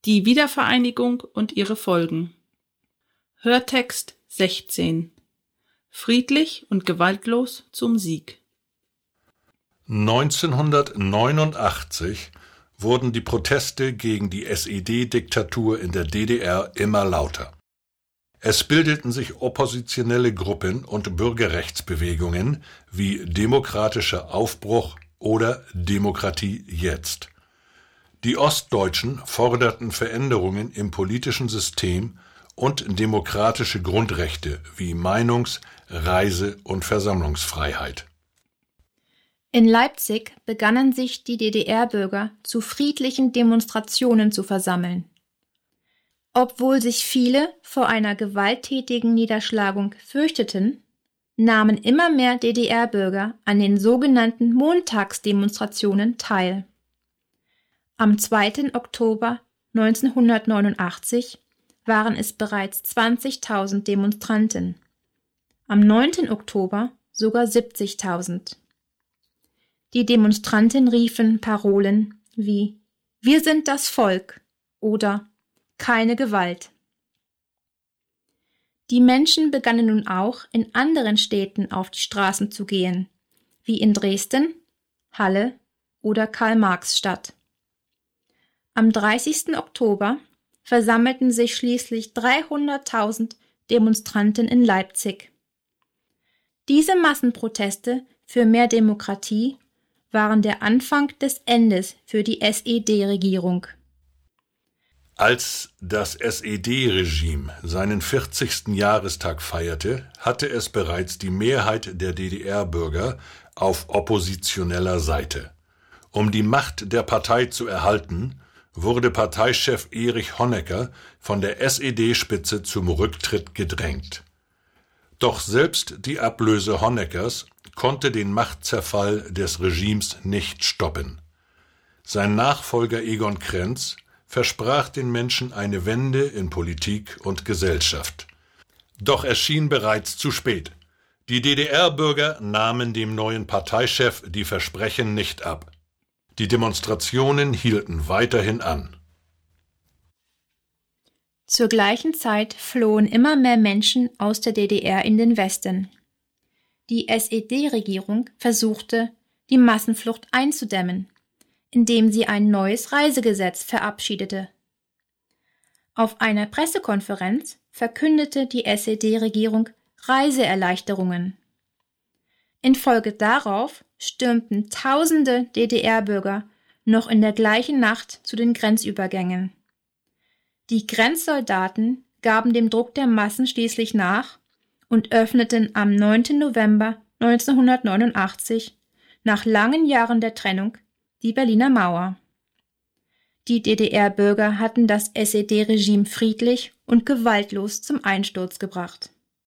Die Wiedervereinigung und ihre Folgen. Hörtext 16. Friedlich und gewaltlos zum Sieg. 1989 wurden die Proteste gegen die SED-Diktatur in der DDR immer lauter. Es bildeten sich oppositionelle Gruppen und Bürgerrechtsbewegungen wie Demokratischer Aufbruch oder Demokratie jetzt. Die Ostdeutschen forderten Veränderungen im politischen System und demokratische Grundrechte wie Meinungs-, Reise- und Versammlungsfreiheit. In Leipzig begannen sich die DDR-Bürger zu friedlichen Demonstrationen zu versammeln. Obwohl sich viele vor einer gewalttätigen Niederschlagung fürchteten, nahmen immer mehr DDR-Bürger an den sogenannten Montagsdemonstrationen teil. Am 2. Oktober 1989 waren es bereits 20.000 Demonstranten, am 9. Oktober sogar 70.000. Die Demonstranten riefen Parolen wie »Wir sind das Volk« oder »Keine Gewalt«. Die Menschen begannen nun auch in anderen Städten auf die Straßen zu gehen, wie in Dresden, Halle oder Karl-Marx-Stadt. Am 30. Oktober versammelten sich schließlich 300.000 Demonstranten in Leipzig. Diese Massenproteste für mehr Demokratie waren der Anfang des Endes für die SED-Regierung. Als das SED-Regime seinen 40. Jahrestag feierte, hatte es bereits die Mehrheit der DDR-Bürger auf oppositioneller Seite. Um die Macht der Partei zu erhalten, wurde Parteichef Erich Honecker von der SED-Spitze zum Rücktritt gedrängt. Doch selbst die Ablöse Honeckers konnte den Machtzerfall des Regimes nicht stoppen. Sein Nachfolger Egon Krenz versprach den Menschen eine Wende in Politik und Gesellschaft. Doch es schien bereits zu spät. Die DDR-Bürger nahmen dem neuen Parteichef die Versprechen nicht ab. Die Demonstrationen hielten weiterhin an. Zur gleichen Zeit flohen immer mehr Menschen aus der DDR in den Westen. Die SED-Regierung versuchte, die Massenflucht einzudämmen, indem sie ein neues Reisegesetz verabschiedete. Auf einer Pressekonferenz verkündete die SED-Regierung Reiseerleichterungen. Infolge darauf stürmten Tausende DDR-Bürger noch in der gleichen Nacht zu den Grenzübergängen. Die Grenzsoldaten gaben dem Druck der Massen schließlich nach und öffneten am 9. November 1989 nach langen Jahren der Trennung die Berliner Mauer. Die DDR-Bürger hatten das SED-Regime friedlich und gewaltlos zum Einsturz gebracht.